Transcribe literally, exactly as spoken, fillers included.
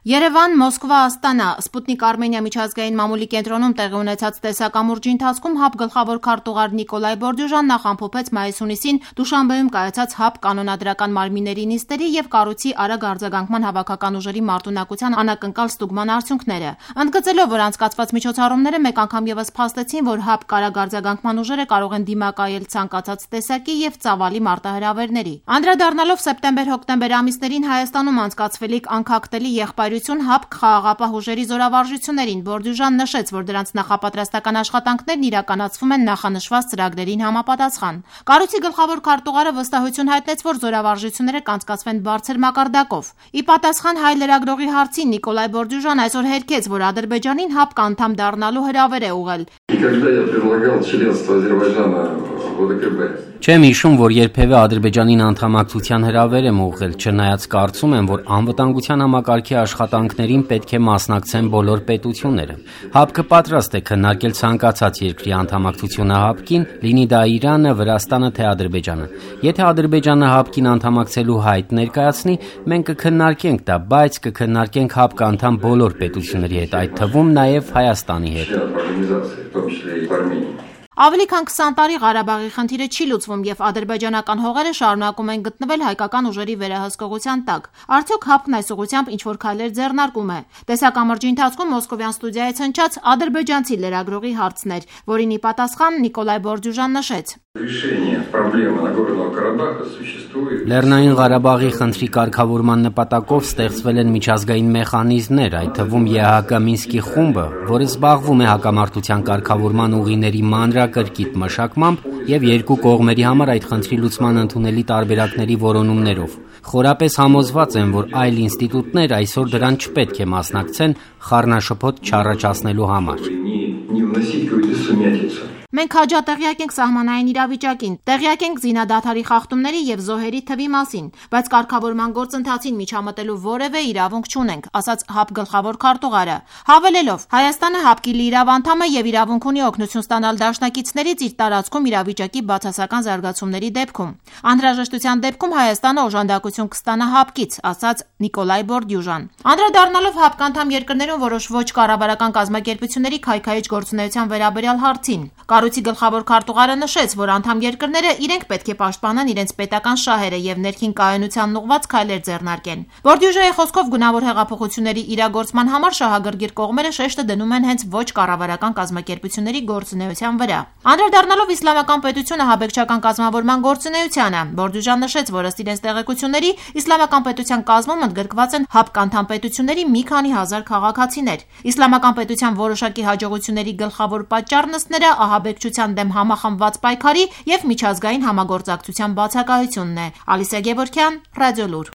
Երևան, Մոսկվա, Աստանա, Սպուտնիկ Արմենիա միջազգային մամուլի կենտրոնում տեղի ունեցած տեսակամուրջի ընթացքում ՀԱՊ գլխավոր քարտուղար Նիկոլայ Բորդյուժանն նախամփոփեց մայիս-հունիսին Դուշանբեում կայացած ՀԱՊ կանոնադրական մարմինների նիստերի եւ կառույցի արագ արձագանքման հավաքական ուժերի մարտունակության անակնկալ ստուգման արդյունքները։ Ընդգծելով, որ անցկացված միջոցառումները մեկ անգամ եւս փաստեցին, որ ՀԱՊ արագ արձագանքման ուժերը կարող են դիմակայել ցանկացած տեսակի եւ ծավալի մարտահրավերների։ Անդրադառնալով սեպտեմբեր-հոկտեմբեր ամիսներին Հայաստանում անցկացվելիք անքակտելի եղբայրություն ՀԱՊ խաղաղապահ ուժերի զորավարժություններին, Բորդյուժան նշեց, որ դրանց նախապատրաստական աշխատանքներն իրականացվում են նախանշված ծրագրերին համապատասխան։ Կառույցի գլխավոր քարտուղարը վստահություն հայտնեց, որ զորավարժությունները կանցկացվեն բարձր մակարդակով։ Ի պատասխան հայ լրագրողի հարցին Նիկոլայ Բորդյուժան այսօր հերքեց, որ Ադրբեջանին ՀԱՊ անդամ դառնալու հրավեր է ուղղել։ Չեմ հիշում, որ երբևէ Ադրբեջանին անդամակցության հրավեր եմ ուղղել, չնայած կարծում եմ, որ անվտանգության համակարգի աշխատանքներին պետք է մասնակցեն բոլոր պետությունները։ ՀԱՊԿ պատրաստ է քննարկել ցանկացած երկրի անդամակցությունը ՀԱՊԿ-ին, լինի դա Իրանը, Վրաստանը թե Ադրբեջանը։ Եթե Ադրբեջանը ՀԱՊԿ-ին անդամակցելու հայտ ներկայացնի, մենք կքննարկենք դա, բայց կքննարկենք ՀԱՊԿ անդամ բոլոր պետությունների հետ, այդ թվում նաև Հայաստանի հետ։ Ավելի քան քսան տարի Ղարաբաղի խնդիրը չի լուծվում եւ ադրբեջանական հողերը շարունակում են գտնվել հայկական ուժերի վերահսկողության տակ։ Արդյոք ՀԱՊԿ-ն այս ուղղությամբ ինչ-որ քայլեր ձեռնարկում է։ Տեսակամրջի ընթացքում Մոսկովյան ստուդիայից հնչած ադրբեջանցի լրագրողի հարցն էր, որին ի պատասխան Նիկոլայ Բորդյուժան նշեց. Լեռնային Ղարաբաղի խնդրի կարգավորման նպատակով ստեղծվել են միջազգային մեխանիզմներ, այդ թվում ԵԱՀԿ Մինսկի խումբը, որը զբաղվում է հակամարտության կարգավորման ուղիների մանրակրկիտ մշակմամբ եւ երկու կողմերի համար այդ խնդրի լուծման ընդունելի տարբերակների որոնումներով։ Խորապես համոզված եմ, որ այլ ինստիտուտներ այսօր դրան չպետք է մասնակցեն խառնաշփոթ չառաջացնելու համար։ Մենք հաջատեղյակ ենք սահմանային իրավիճակին, տեղյակ ենք զինադադարի խախտումների եւ զոհերի թվի մասին, բայց կարգավորման գործընթացին միջամտելու որևէ իրավունք չունենք, ասաց ՀԱՊ գլխավոր քարտուղարը։ Հավելելով, Հայաստանը ՀԱՊԿ-ի լիիրավ անդամ է եւ իրավունք ունի օգնություն ստանալ դաշնակիցներից իր տարածքում իրավիճակի բացասական զարգացումների դեպքում։ Անհրաժեշտության դեպքում Հայաստանը օժանդակություն կստանա ՀԱՊԿ-ից, ասաց Նիկոլայ Բորդյուժան։ Անդրադառնալով ՀԱՊԿ անդամ երկրներում որոշ ոչ կառավարական կազմակերպությունների քայքայիչ գործունեության վերաբերյալ հարցին, Կառույցի գլխավոր քարտուղարը նշեց, որ անդամ երկրները իրենք պետք է պաշտպանեն իրենց պետական շահերը եւ ներքին կայունությանն ուղղված քայլեր ձեռնարկեն։ Բորդյուժայի խոսքով գունավոր հեղափոխությունների իրագործման համար շահագրգիռ կողմերը շեշտը դնում են հենց ոչ կառավարական կազմակերպությունների գործունեության վրա։ Անդրադառնալով իսլամական պետությունը հաբեկչական կազմավորման գործունեությանը, Բորդյուժան նշեց, որ ըստ իրենց տեղեկությունների իսլամական պետության կազմում ընդգրկված են ՀԱՊԿ անդամ պետությունների մի քանի հազար քաղաքացիներ։ Իսլամական պետության որոշակի հաջողությունների գլխավոր պատճառն ըստ նրա ահաբեկչության դեմ համախմբված պայքարի եւ միջազգային համագործակցության բացակայությունն է։ Ալիսա Գևորգյան, Ռադիոլուր։